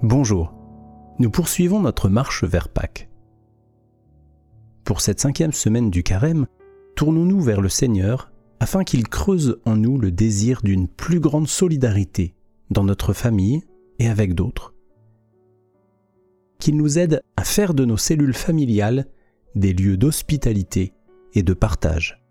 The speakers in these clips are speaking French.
Bonjour, nous poursuivons notre marche vers Pâques. Pour cette 5e semaine du Carême, tournons-nous vers le Seigneur afin qu'il creuse en nous le désir d'une plus grande solidarité dans notre famille et avec d'autres. Qu'il nous aide à faire de nos cellules familiales des lieux d'hospitalité et de partage.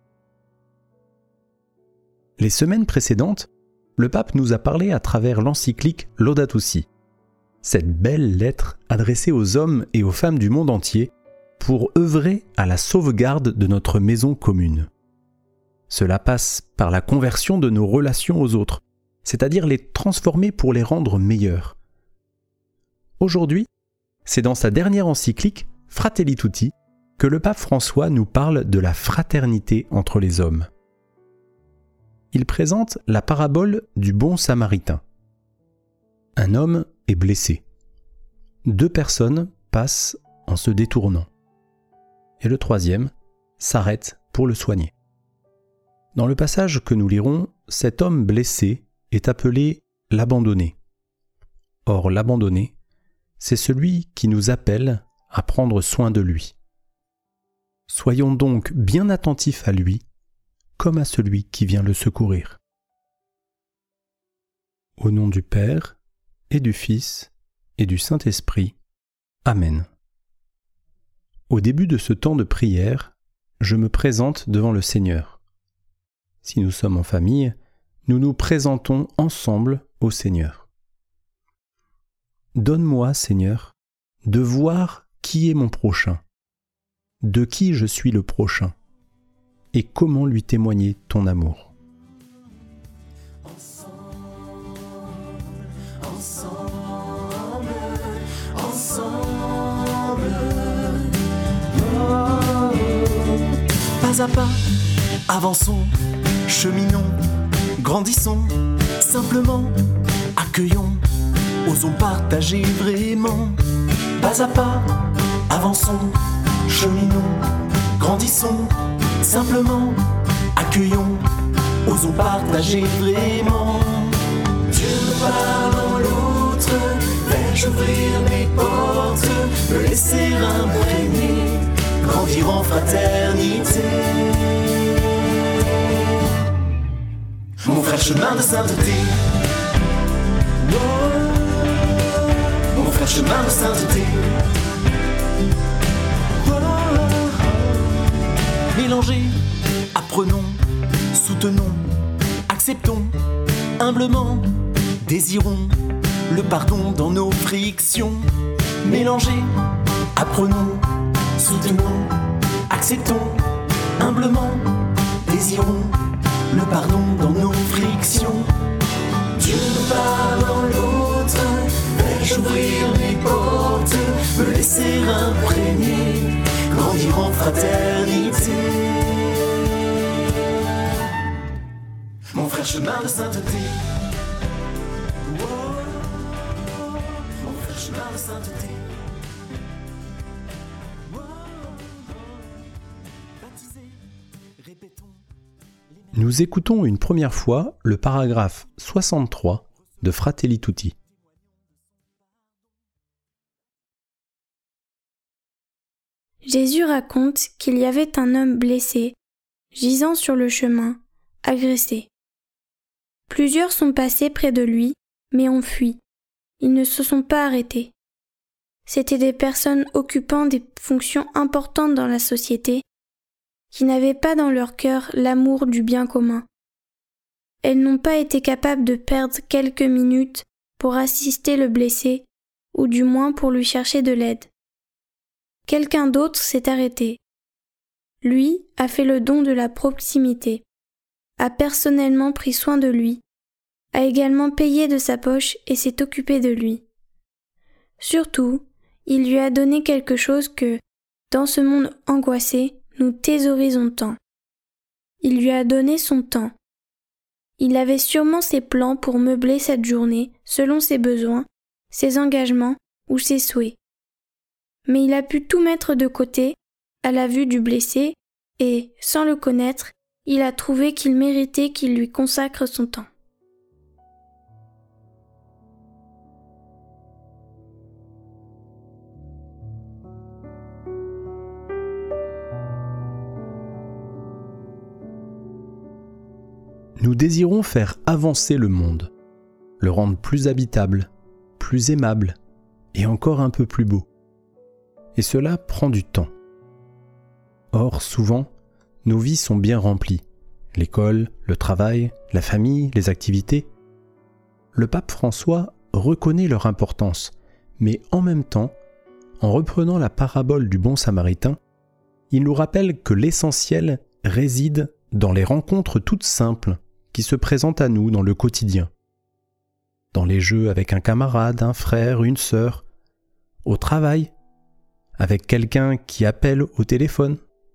Les semaines précédentes, le pape nous a parlé à travers l'encyclique Laudato Si', cette belle lettre adressée aux hommes et aux femmes du monde entier pour œuvrer à la sauvegarde de notre maison commune. Cela passe par la conversion de nos relations aux autres, c'est-à-dire les transformer pour les rendre meilleures. Aujourd'hui, c'est dans sa dernière encyclique, Fratelli Tutti, que le pape François nous parle de la fraternité entre les hommes. Il présente la parabole du bon samaritain. Un homme est blessé. 2 personnes passent en se détournant. Et le 3e s'arrête pour le soigner. Dans le passage que nous lirons, cet homme blessé est appelé l'abandonné. Or, l'abandonné, c'est celui qui nous appelle à prendre soin de lui. Soyons donc bien attentifs à lui, comme à celui qui vient le secourir. Au nom du Père, et du Fils, et du Saint-Esprit. Amen. Au début de ce temps de prière, je me présente devant le Seigneur. Si nous sommes en famille, nous nous présentons ensemble au Seigneur. Donne-moi, Seigneur, de voir qui est mon prochain, de qui je suis le prochain, et comment lui témoigner ton amour. Pas à pas, avançons, cheminons, grandissons, simplement, accueillons, osons partager vraiment. Pas à pas, avançons, cheminons, grandissons, simplement, accueillons, osons partager vraiment. Dieu me parle en l'autre, vais-je ouvrir mes portes, me laisser imprégner, grandir en fraternité. Mon frère, chemin de sainteté. Oh, mon frère, chemin de sainteté. Mélangez, apprenons, soutenons, acceptons, humblement, désirons le pardon dans nos frictions. Mélangez, apprenons, soutenons, acceptons, humblement, désirons le pardon dans nos frictions. Dieu me parle dans l'autre, vais-je ouvrir mes portes, me laisser imprégner, grandir en fraternité. Mon frère, chemin de sainteté. Oh, mon frère, chemin de sainteté. Nous écoutons une première fois le paragraphe 63 de Fratelli Tutti. Jésus raconte qu'il y avait un homme blessé, gisant sur le chemin, agressé. Plusieurs sont passés près de lui, mais ont fui. Ils ne se sont pas arrêtés. C'étaient des personnes occupant des fonctions importantes dans la société, qui n'avaient pas dans leur cœur l'amour du bien commun. Elles n'ont pas été capables de perdre quelques minutes pour assister le blessé, ou du moins pour lui chercher de l'aide. Quelqu'un d'autre s'est arrêté. Lui a fait le don de la proximité, a personnellement pris soin de lui, a également payé de sa poche et s'est occupé de lui. Surtout, il lui a donné quelque chose que, dans ce monde angoissé, nous thésaurisons tant. Il lui a donné son temps. Il avait sûrement ses plans pour meubler cette journée selon ses besoins, ses engagements ou ses souhaits. Mais il a pu tout mettre de côté à la vue du blessé et, sans le connaître, il a trouvé qu'il méritait qu'il lui consacre son temps. Nous désirons faire avancer le monde, le rendre plus habitable, plus aimable et encore un peu plus beau. Et cela prend du temps. Or, souvent, nos vies sont bien remplies. L'école, le travail, la famille, les activités. Le pape François reconnaît leur importance, mais en même temps, en reprenant la parabole du bon samaritain, il nous rappelle que l'essentiel réside dans les rencontres toutes simples qui se présentent à nous dans le quotidien. Dans les jeux avec un camarade, un frère, une sœur, au travail, avec quelqu'un qui appelle au téléphone.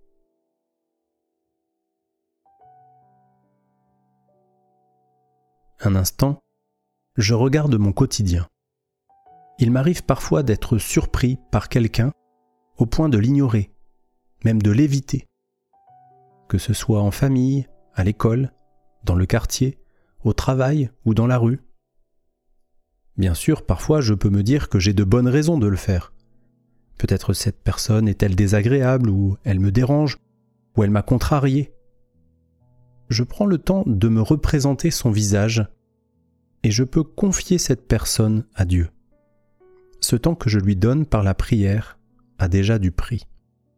Un instant, je regarde mon quotidien. Il m'arrive parfois d'être surpris par quelqu'un au point de l'ignorer, même de l'éviter. Que ce soit en famille, à l'école, dans le quartier, au travail ou dans la rue. Bien sûr, parfois je peux me dire que j'ai de bonnes raisons de le faire. Peut-être cette personne est-elle désagréable ou elle me dérange ou elle m'a contrarié. Je prends le temps de me représenter son visage et je peux confier cette personne à Dieu. Ce temps que je lui donne par la prière a déjà du prix.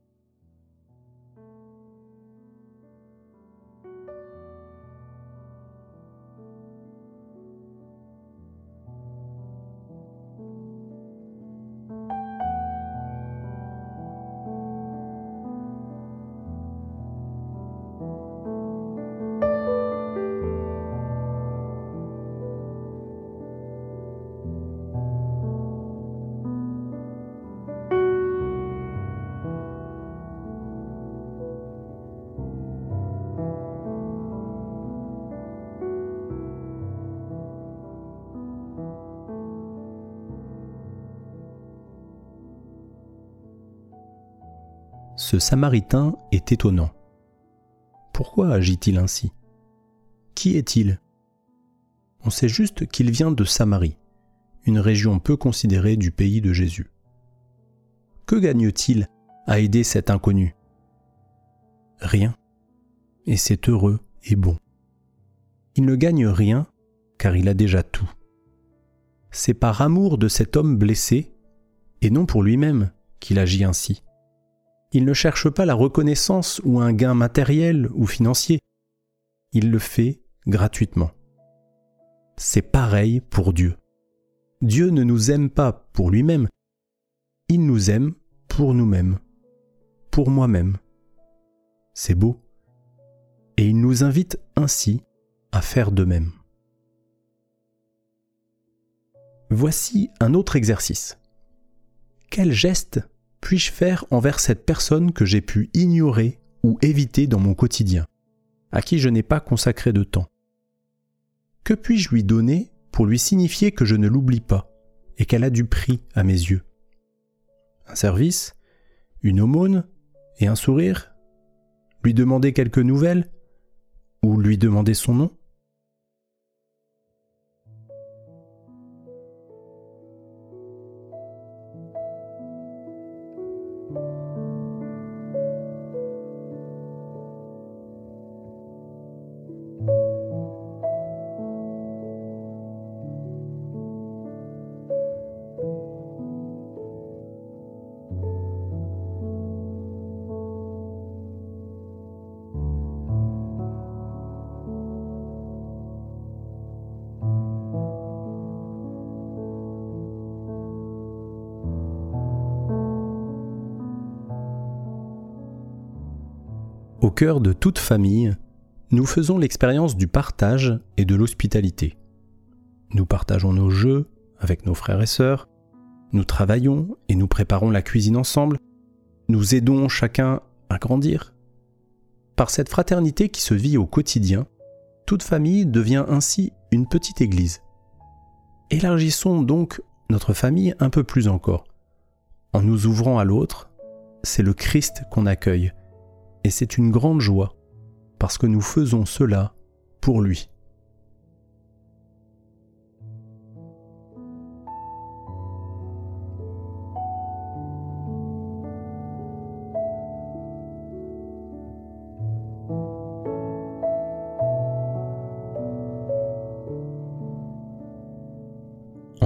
Ce Samaritain est étonnant. Pourquoi agit-il ainsi? Qui est-il? On sait juste qu'il vient de Samarie, une région peu considérée du pays de Jésus. Que gagne-t-il à aider cet inconnu? Rien. Et c'est heureux et bon. Il ne gagne rien car il a déjà tout. C'est par amour de cet homme blessé, et non pour lui-même, qu'il agit ainsi. Il ne cherche pas la reconnaissance ou un gain matériel ou financier. Il le fait gratuitement. C'est pareil pour Dieu. Dieu ne nous aime pas pour lui-même. Il nous aime pour nous-mêmes, pour moi-même. C'est beau. Et il nous invite ainsi à faire de même. Voici un autre exercice. Quel geste puis-je faire envers cette personne que j'ai pu ignorer ou éviter dans mon quotidien, à qui je n'ai pas consacré de temps? Que puis-je lui donner pour lui signifier que je ne l'oublie pas et qu'elle a du prix à mes yeux? Un service, une aumône et un sourire? Lui demander quelques nouvelles? Ou lui demander son nom? Au cœur de toute famille, nous faisons l'expérience du partage et de l'hospitalité. Nous partageons nos jeux avec nos frères et sœurs, nous travaillons et nous préparons la cuisine ensemble, nous aidons chacun à grandir. Par cette fraternité qui se vit au quotidien, toute famille devient ainsi une petite église. Élargissons donc notre famille un peu plus encore. En nous ouvrant à l'autre, c'est le Christ qu'on accueille. Et c'est une grande joie, parce que nous faisons cela pour lui.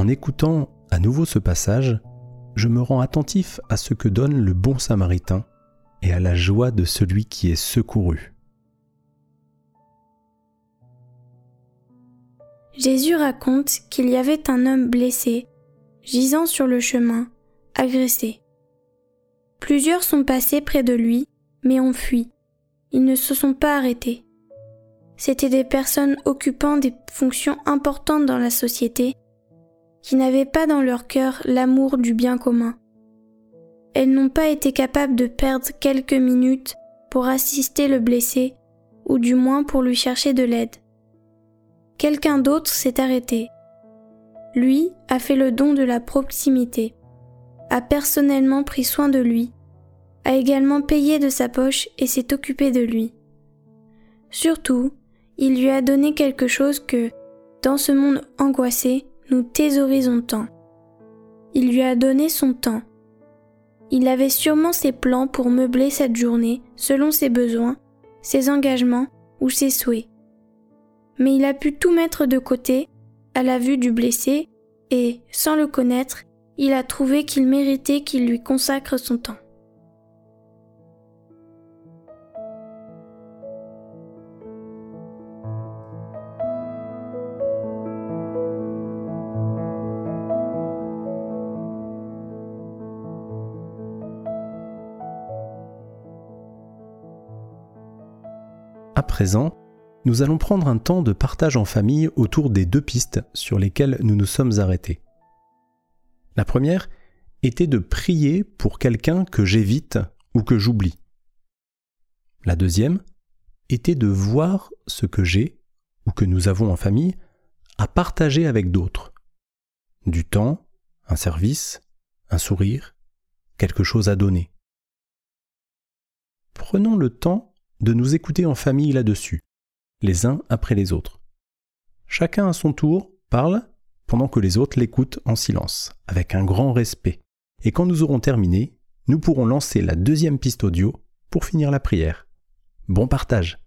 En écoutant à nouveau ce passage, je me rends attentif à ce que donne le bon samaritain et à la joie de celui qui est secouru. Jésus raconte qu'il y avait un homme blessé, gisant sur le chemin, agressé. Plusieurs sont passés près de lui, mais ont fui. Ils ne se sont pas arrêtés. C'étaient des personnes occupant des fonctions importantes dans la société, qui n'avaient pas dans leur cœur l'amour du bien commun. Elles n'ont pas été capables de perdre quelques minutes pour assister le blessé, ou du moins pour lui chercher de l'aide. Quelqu'un d'autre s'est arrêté. Lui a fait le don de la proximité, a personnellement pris soin de lui, a également payé de sa poche et s'est occupé de lui. Surtout, il lui a donné quelque chose que, dans ce monde angoissé, nous thésaurisons tant. Il lui a donné son temps. Il avait sûrement ses plans pour meubler cette journée selon ses besoins, ses engagements ou ses souhaits. Mais il a pu tout mettre de côté à la vue du blessé et, sans le connaître, il a trouvé qu'il méritait qu'il lui consacre son temps. À présent, nous allons prendre un temps de partage en famille autour des 2 pistes sur lesquelles nous nous sommes arrêtés. La première était de prier pour quelqu'un que j'évite ou que j'oublie. La deuxième était de voir ce que j'ai ou que nous avons en famille à partager avec d'autres. Du temps, un service, un sourire, quelque chose à donner. Prenons le temps de nous écouter en famille là-dessus, les uns après les autres. Chacun à son tour parle pendant que les autres l'écoutent en silence, avec un grand respect. Et quand nous aurons terminé, nous pourrons lancer la 2e piste audio pour finir la prière. Bon partage!